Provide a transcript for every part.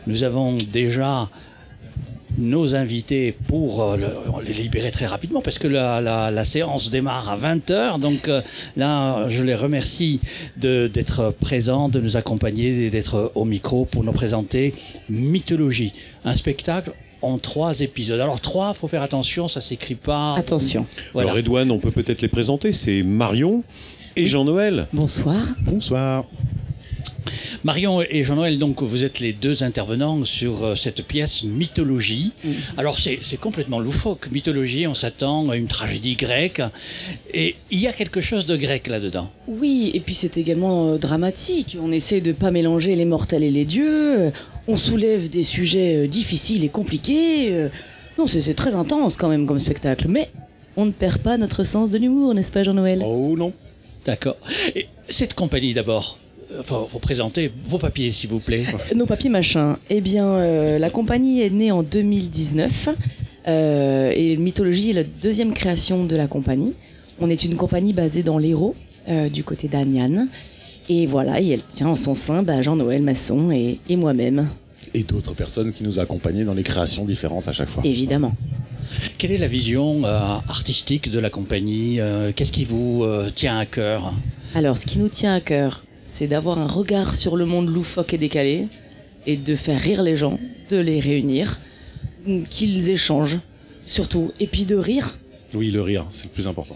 Nous avons déjà nos invités pour les libérer très rapidement parce que la séance démarre à 20h. Donc là, je les remercie d'être présents, de nous accompagner et d'être au micro pour nous présenter Mythologie, un spectacle en 3 épisodes. Alors 3, faut faire attention, ça s'écrit pas. Attention. Voilà. Alors Edouane, on peut peut-être les présenter, c'est Marion et Jean-Noël. Bonsoir. Bonsoir. Marion et Jean-Noël, donc vous êtes les 2 intervenants sur cette pièce Mythologie. Alors c'est complètement loufoque. Mythologie, on s'attend à une tragédie grecque. Et il y a quelque chose de grec là-dedans. Oui, et puis c'est également dramatique. On essaie de pas mélanger les mortels et les dieux. On soulève des sujets difficiles et compliqués. Non, c'est très intense quand même comme spectacle. Mais on ne perd pas notre sens de l'humour, n'est-ce pas Jean-Noël? Oh non. D'accord. Et cette compagnie d'abord, faut présenter vos papiers s'il vous plaît. Nos papiers machin. Eh bien, la compagnie est née en 2019 et Mythologie est la 2e création de la compagnie. On est une compagnie basée dans l'Hérault, du côté d'Aniane. Et voilà, et elle tient en son sein Jean-Noël Masson et moi-même. Et d'autres personnes qui nous accompagnent dans les créations différentes à chaque fois. Évidemment. Quelle est la vision artistique de la compagnie? Qu'est-ce qui vous tient à cœur? Alors, ce qui nous tient à cœur, c'est d'avoir un regard sur le monde loufoque et décalé et de faire rire les gens, de les réunir, qu'ils échangent, surtout, et puis de rire. Oui, le rire, c'est le plus important.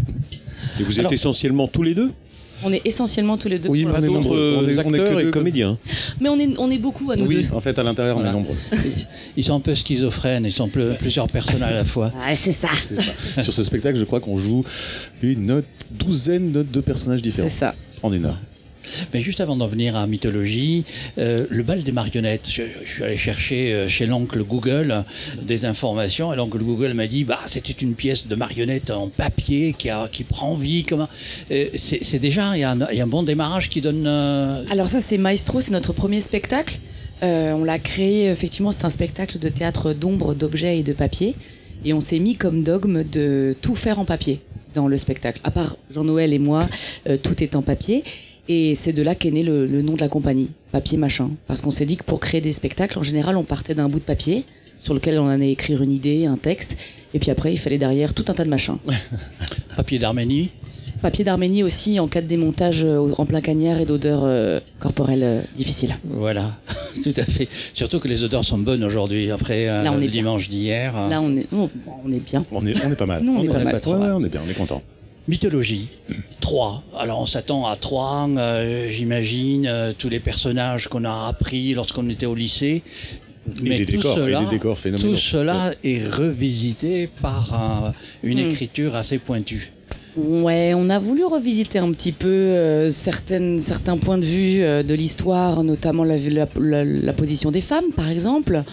Et vous êtes essentiellement tous les deux? On est essentiellement tous les deux. Oui, pour mais l'instant. D'autres acteurs et comédiens. Mais on est beaucoup à nous Oui, deux. en fait, à l'intérieur, on est nombreux. Ils sont un peu schizophrènes, ils sont plusieurs personnes à la fois. Ah, c'est ça. C'est ça. Sur ce spectacle, je crois qu'on joue une douzaine de personnages différents. C'est ça. En 1 heure. Mais juste avant d'en venir à Mythologie, le bal des marionnettes, je suis allé chercher chez l'oncle Google des informations et l'oncle Google m'a dit c'était une pièce de marionnettes en papier qui prend vie. C'est déjà, il y a un bon démarrage qui donne... Alors ça, c'est Maestro, c'est notre premier spectacle. On l'a créé, effectivement, c'est un spectacle de théâtre d'ombre, d'objets et de papier. Et on s'est mis comme dogme de tout faire en papier dans le spectacle. À part Jean-Noël et moi, tout est en papier. Et c'est de là qu'est né le nom de la compagnie, Papier Machin. Parce qu'on s'est dit que pour créer des spectacles, en général, on partait d'un bout de papier sur lequel on allait écrire une idée, un texte. Et puis après, il fallait derrière tout un tas de machins. Papier d'Arménie. Papier d'Arménie aussi en cas de démontage en plein cagnard et d'odeurs corporelles difficiles. Voilà, tout à fait. Surtout que les odeurs sont bonnes aujourd'hui, après Là, on le est bien. dimanche d'hier. Là, on est bien. On est pas mal. Non, on est pas est mal. pas trop Ouais, mal. on est bien, on est content. Mythologie, 3. Alors on s'attend à 3, j'imagine, tous les personnages qu'on a appris lorsqu'on était au lycée. Et des décors phénoménaux. Tout cela est revisité par une écriture assez pointue. Ouais, on a voulu revisiter un petit peu certains points de vue de l'histoire, notamment la position des femmes, par exemple.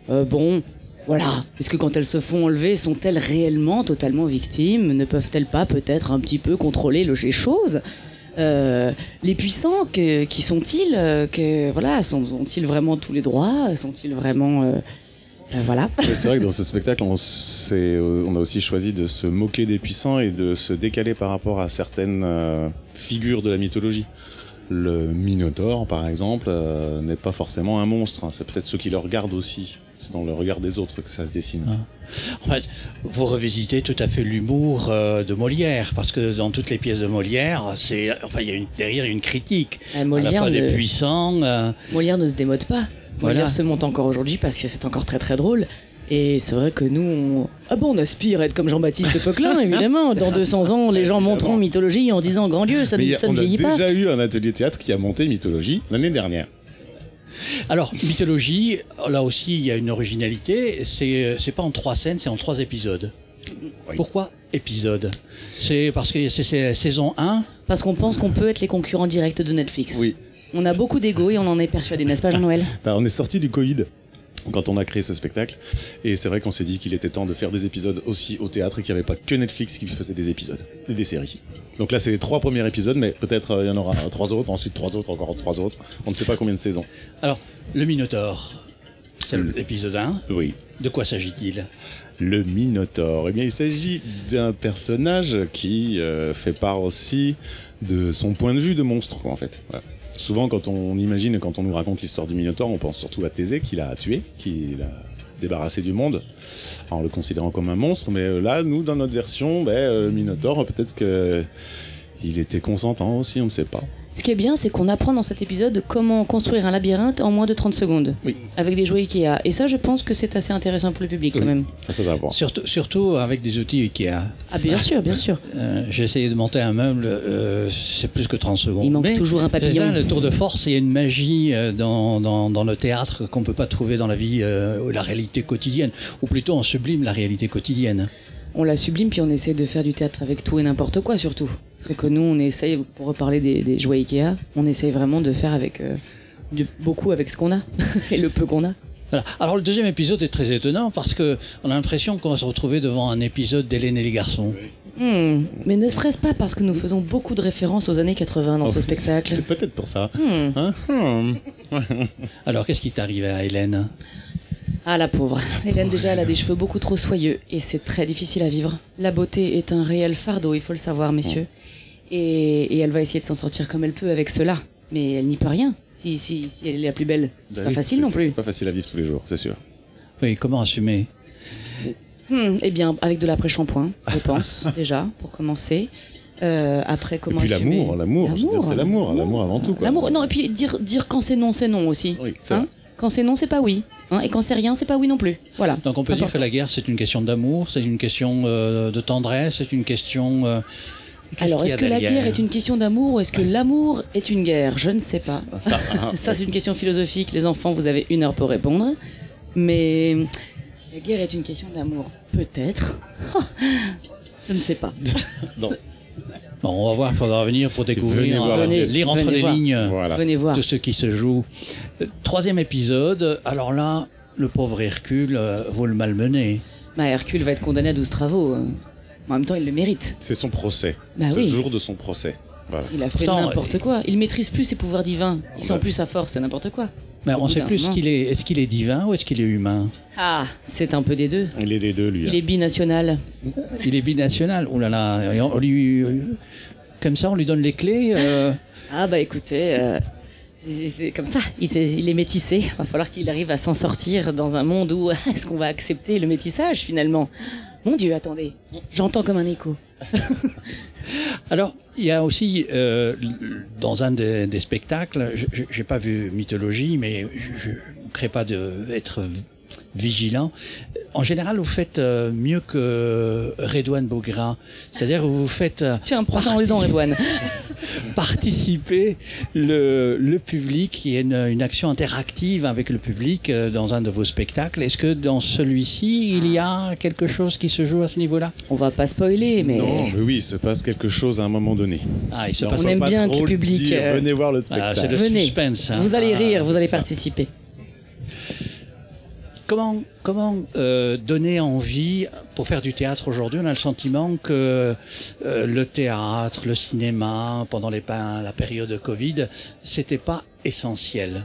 Voilà. Est-ce que quand elles se font enlever, sont-elles réellement totalement victimes? Ne peuvent-elles pas peut-être un petit peu contrôler les choses? Les puissants, qui sont-ils? Ont-ils vraiment tous les droits? Sont-ils vraiment... voilà. Mais c'est vrai que dans ce spectacle, on a aussi choisi de se moquer des puissants et de se décaler par rapport à certaines figures de la mythologie. Le Minotaure, par exemple, n'est pas forcément un monstre. C'est peut-être ceux qui le regardent aussi. C'est dans le regard des autres que ça se dessine. En fait, vous revisitez tout à fait l'humour de Molière, parce que dans toutes les pièces de Molière, il y a derrière une critique. Molière, à la fois des puissants. Molière ne se démode pas. Voilà. Molière se monte encore aujourd'hui parce que c'est encore très très drôle. Et c'est vrai que nous, on aspire à être comme Jean-Baptiste Poquelin, évidemment. Dans 200 ans, les gens monteront Mythologie en disant « Grand Dieu, ça ne vieillit pas ». On a déjà eu un atelier théâtre qui a monté Mythologie l'année dernière. Alors, Mythologie, là aussi, il y a une originalité. C'est pas en 3 scènes, c'est en 3 épisodes. Oui. Pourquoi épisodes? C'est parce que c'est saison 1. Parce qu'on pense qu'on peut être les concurrents directs de Netflix. Oui. On a beaucoup d'ego et on en est persuadé, n'est-ce pas Jean-Noël? On est sorti du Covid quand on a créé ce spectacle. Et c'est vrai qu'on s'est dit qu'il était temps de faire des épisodes aussi au théâtre et qu'il n'y avait pas que Netflix qui faisait des épisodes, des séries. Donc là, c'est les 3 premiers épisodes, mais peut-être il y en aura 3 autres, ensuite 3 autres, encore 3 autres. On ne sait pas combien de saisons. Alors, le Minotaure, c'est l'épisode 1. Oui. De quoi s'agit-il? Le Minotaure. Eh bien, il s'agit d'un personnage qui fait part aussi de son point de vue de monstre, quoi, en fait. Voilà. Souvent, quand on imagine, quand on nous raconte l'histoire du Minotaure, on pense surtout à Thésée, qui l'a tué, qui l'a débarrassé du monde, en le considérant comme un monstre. Mais là, nous, dans notre version, le Minotaure, peut-être que il était consentant aussi, on ne sait pas. Ce qui est bien, c'est qu'on apprend dans cet épisode comment construire un labyrinthe en moins de 30 secondes. Oui. Avec des jouets Ikea. Et ça, je pense que c'est assez intéressant pour le public quand même. Ça va voir. Surtout avec des outils Ikea. Ah, bien sûr, bien sûr. J'ai essayé de monter un meuble, c'est plus que 30 secondes. Il manque toujours un papillon. Là, le tour de force, il y a une magie dans le théâtre qu'on ne peut pas trouver dans la vie, la réalité quotidienne. Ou plutôt, on sublime la réalité quotidienne. On la sublime, puis on essaie de faire du théâtre avec tout et n'importe quoi, surtout. C'est que nous, on essaye, pour reparler des jouets Ikea, on essaye vraiment de faire avec beaucoup avec ce qu'on a, et le peu qu'on a. Voilà. Alors le deuxième épisode est très étonnant parce que on a l'impression qu'on va se retrouver devant un épisode d'Hélène et les garçons. Mais ne serait-ce pas parce que nous faisons beaucoup de références aux années 80 dans ce spectacle. C'est peut-être pour ça. Alors qu'est-ce qui t'arrive à Hélène? Ah, la pauvre. Hélène, déjà, elle a des cheveux beaucoup trop soyeux et c'est très difficile à vivre. La beauté est un réel fardeau, il faut le savoir, messieurs. Et elle va essayer de s'en sortir comme elle peut avec cela. Mais elle n'y peut rien si elle est la plus belle. C'est pas facile non plus. C'est pas facile à vivre tous les jours, c'est sûr. Oui, comment assumer? Eh bien, avec de l'après-shampoing, je pense, déjà, pour commencer. Après, comment et puis assumer l'amour, je veux dire, c'est l'amour avant tout, quoi. L'amour, non, et puis dire quand c'est non aussi. Oui, c'est vrai. Quand c'est non, c'est pas oui. Et quand c'est rien, c'est pas oui non plus. Voilà. Donc on peut dire que la guerre, c'est une question d'amour, c'est une question de tendresse, c'est une question... Alors, est-ce que la guerre est une question d'amour ou est-ce que l'amour est une guerre? Je ne sais pas. Ça, c'est une question philosophique. Les enfants, vous avez 1 heure pour répondre. Mais la guerre est une question d'amour. Peut-être. Je ne sais pas. Non. Bon, on va voir, il faudra venir pour découvrir, lire entre les lignes Voilà. Venez voir. tout ce qui se joue. Troisième épisode, alors là, le pauvre Hercule, vous le malmenez. Hercule va être condamné à 12 travaux. En même temps, il le mérite. C'est son procès. Bah c'est oui. le jour de son procès. Voilà. Il a fait Pourtant, n'importe quoi. Il maîtrise plus ses pouvoirs divins. Il sent plus sa force, c'est n'importe quoi. Mais on ne sait bout plus d'un moment. est-ce qu'il est divin ou est-ce qu'il est humain? Ah, c'est un peu des deux. Il est des deux, lui. Il est binational. Il est binational. Oh là là, et comme ça, on lui donne les clés. Ah bah écoutez, c'est comme ça. Il est métissé. Va falloir qu'il arrive à s'en sortir dans un monde où est-ce qu'on va accepter le métissage finalement? Mon Dieu, attendez. J'entends comme un écho. Alors, il y a aussi, dans un des spectacles, j'ai pas vu Mythologie, mais je ne crée pas d'être vigilant. En général, vous faites mieux que Redouane Bougra. C'est-à-dire que vous faites Tiens, prends ça en lisant, Redouane. participer le public. Il y a une action interactive avec le public dans un de vos spectacles. Est-ce que dans celui-ci, il y a quelque chose qui se joue à ce niveau-là? On va pas spoiler, mais Non, mais oui, il se passe quelque chose à un moment donné. Ah, il se On passe... On aime pas bien trop que le public, dire. Venez voir le Ah, spectacle. c'est le venez. suspense. Hein. Vous allez rire, vous c'est allez ça. participer. Comment donner envie pour faire du théâtre aujourd'hui? On a le sentiment que le théâtre, le cinéma, pendant la période de Covid, c'était pas essentiel.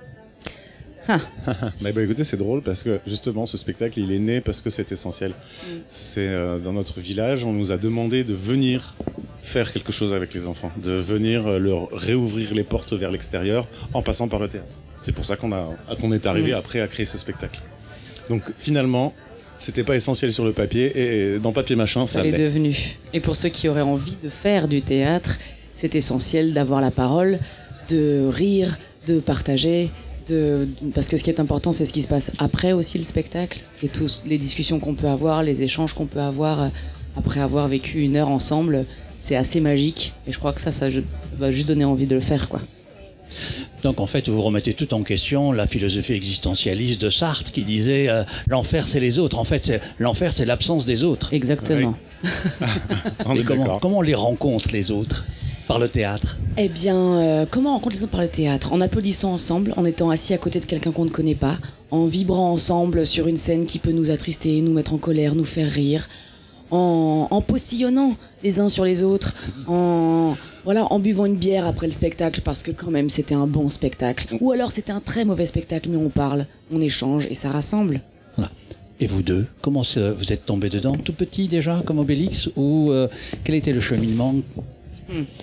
Mais écoutez, c'est drôle parce que justement ce spectacle il est né parce que c'est essentiel. C'est dans notre village, on nous a demandé de venir faire quelque chose avec les enfants, de venir leur réouvrir les portes vers l'extérieur en passant par le théâtre. C'est pour ça qu'on est arrivé après à créer ce spectacle. Donc finalement, c'était pas essentiel sur le papier et dans Papier Machin, Ça ça l'est l'est. devenu. Et pour ceux qui auraient envie de faire du théâtre, c'est essentiel d'avoir la parole, de rire, de partager, parce que ce qui est important, c'est ce qui se passe après aussi le spectacle, et toutes les discussions qu'on peut avoir, les échanges qu'on peut avoir après avoir vécu 1 heure ensemble, c'est assez magique. Et je crois que ça va juste donner envie de le faire, quoi. Donc en fait, vous remettez tout en question la philosophie existentialiste de Sartre qui disait l'enfer c'est les autres. En fait, l'enfer c'est l'absence des autres. Exactement. On Et est d'accord. comment on les rencontre les autres? Par le théâtre. Eh bien, comment on rencontre les autres par le théâtre? En applaudissant ensemble, en étant assis à côté de quelqu'un qu'on ne connaît pas, en vibrant ensemble sur une scène qui peut nous attrister, nous mettre en colère, nous faire rire, en postillonnant les uns sur les autres, en buvant une bière après le spectacle parce que quand même c'était un bon spectacle. Ou alors c'était un très mauvais spectacle, mais on parle, on échange et ça rassemble. Voilà. Et vous deux, comment vous êtes tombés dedans? Tout petit déjà, comme Obélix? Ou quel était le cheminement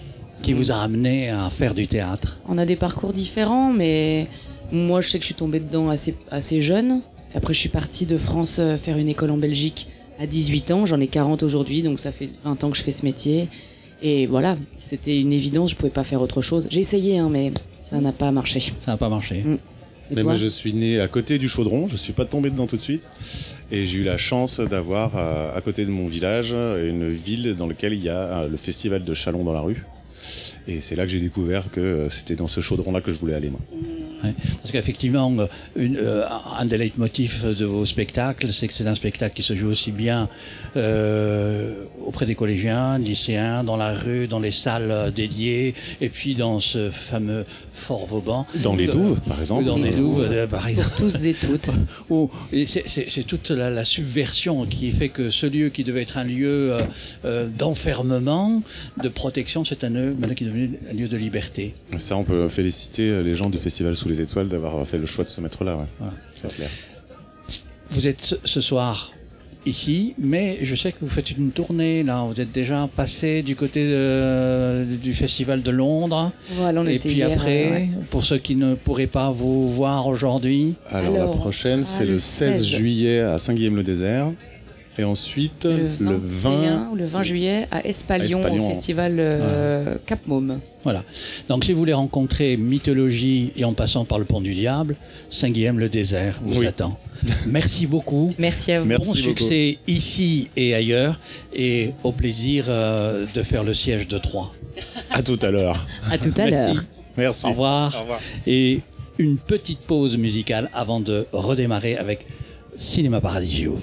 qui vous a amené à faire du théâtre? On a des parcours différents, mais moi je sais que je suis tombée dedans assez jeune. Après je suis partie de France faire une école en Belgique à 18 ans, j'en ai 40 aujourd'hui, donc ça fait 20 ans que je fais ce métier. Et voilà, c'était une évidence, je pouvais pas faire autre chose. J'ai essayé, hein, mais ça n'a pas marché. Ça n'a pas marché. Et Mais toi? moi, je suis né à côté du Chaudron, je suis pas tombé dedans tout de suite. Et j'ai eu la chance d'avoir, à côté de mon village, une ville dans laquelle il y a le festival de Chalon dans la rue. Et c'est là que j'ai découvert que c'était dans ce chaudron-là que je voulais aller, moi. Ouais. Parce qu'effectivement, un des leitmotifs de vos spectacles, c'est que c'est un spectacle qui se joue aussi bien auprès des collégiens, lycéens, dans la rue, dans les salles dédiées, et puis dans ce fameux Fort Vauban. Dans les Douves, par exemple. Dans les Douves, par exemple. Pour tous et toutes. Et c'est toute la subversion qui fait que ce lieu qui devait être un lieu d'enfermement, de protection, c'est un lieu maintenant qui est devenu un lieu de liberté. Ça, on peut féliciter les gens du Festival Sous les Étoiles d'avoir fait le choix de se mettre là, ouais. Voilà. C'est clair. Vous êtes ce soir ici, mais je sais que vous faites une tournée là. Vous êtes déjà passé du côté du Festival de Londres. Voilà, on Et était puis hier, après, ouais. pour ceux qui ne pourraient pas vous voir aujourd'hui, Alors, la Alors, prochaine, ça, c'est le le 16 16 juillet à Saint-Guilhem-le-Désert. Et ensuite, le 20 ou le 20 juillet à Espalion, Espalion. au festival Cap Môme. voilà. Donc si vous voulez rencontrer mythologie et en passant par le Pont du Diable, Saint-Guilhem-le-Désert vous Oui. attend. Merci beaucoup. Merci à vous. Merci Bon beaucoup. succès ici et ailleurs, et au plaisir de faire le siège de Troyes. à tout à l'heure. À tout à Merci. l'heure. Merci. Au revoir. Au revoir. Et une petite pause musicale avant de redémarrer avec Cinéma Paradiso.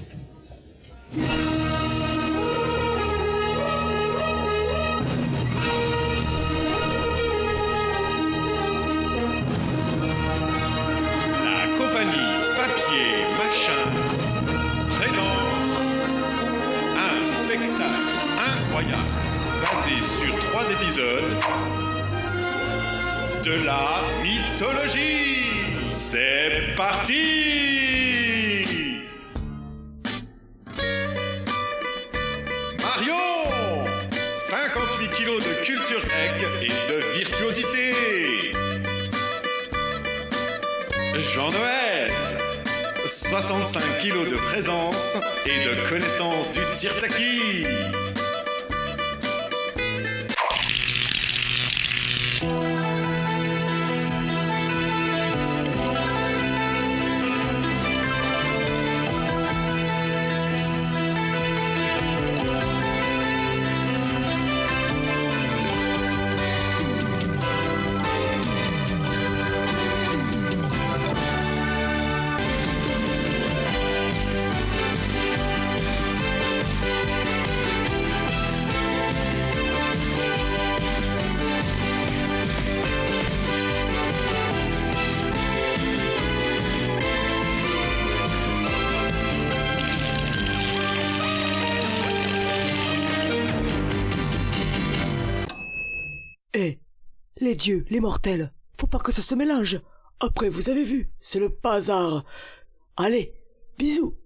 La compagnie Papier Machin présente un spectacle incroyable basé sur 3 épisodes de la mythologie. C'est parti! Marion! 58 kilos de culture grecque et de virtuosité. Jean-Noël, 65 kilos de présence et de connaissance du sirtaki. Eh, les dieux, les mortels, faut pas que ça se mélange. Après, vous avez vu, c'est le bazar. Allez, bisous.